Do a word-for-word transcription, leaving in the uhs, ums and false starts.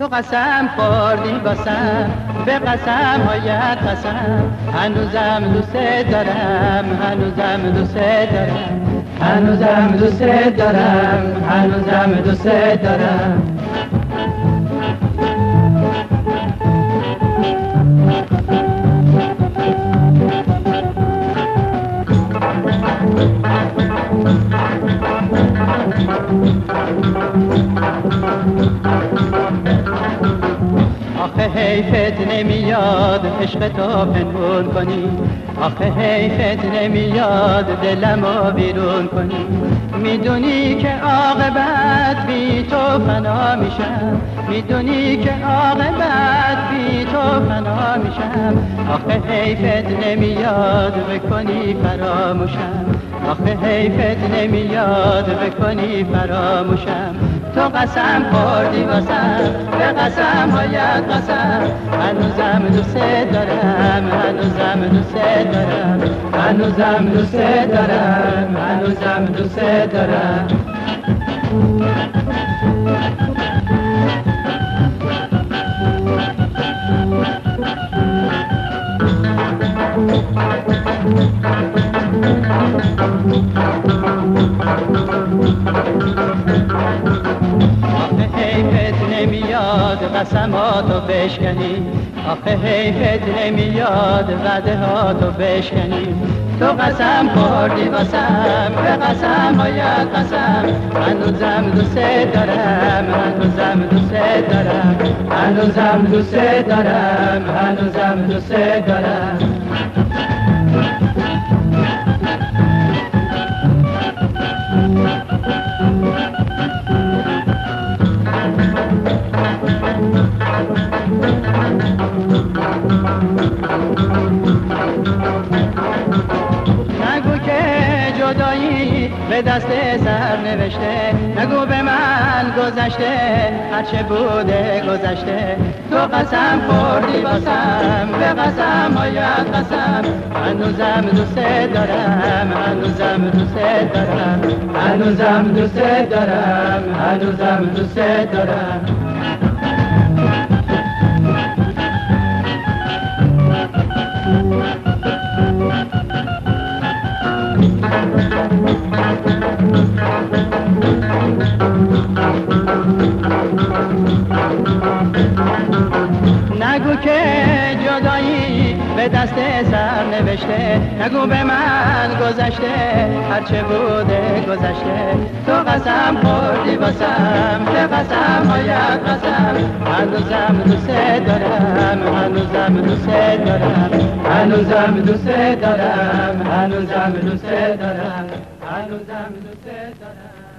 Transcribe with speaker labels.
Speaker 1: تو قسم خوردی باسم، به قسم هایت قسم، هنوزم دوست دارم، هنوزم دوست دارم، هنوزم دوست دارم، هنوزم دوست دارم. آخه حیفت نمیاد عشق تو پنهون کنی، آخه حیفت نمیاد دلمو بیرون کنی. میدونی که عاقبت بی تو فنا میشم، میدونی که عاقبت بی تو فنا میشم. آخه حیفت نمیاد بکنی فراموشم، آخه حیفت نمیاد بکنی فراموشم. تو قسم خوردی واسم، به قسم هایت قسم، هنوزم دوست دارم، هنوزم دوست دارم، هنوزم دوست دارم، هنوزم دوست دارم. آخه حیفت نمیاد قسماتو بشکنی، آخه حیفت نمیاد وعده هاتو بشکنی. تو قسم خوردی واسم، به قسم هایت قسم، هنوزم دوست دارم، هنوزم دوست دارم، هنوزم دوست دارم، هنوزم دوست دارم. نگو که جدایی به دست سر نوشته، نگو به من گذشته هرچه بوده گذشته. تو قسم خوردی باسم، به قسم هایت قسم، هنوزم دوست دارم، هنوزم دوست دارم، هنوزم دوست دارم، هنوزم دوست دارم. نگو که جدایی به دست سر نوشته، نگو به من گذشته هرچه بوده گذشته. تو قسم خوردی واسم، به قسم هایت قسم، هنوزم دوست دارم، هنوزم دوست دارم، هنوزم دوست دارم، هنوزم دوست دارم، هنوزم دوست دارم.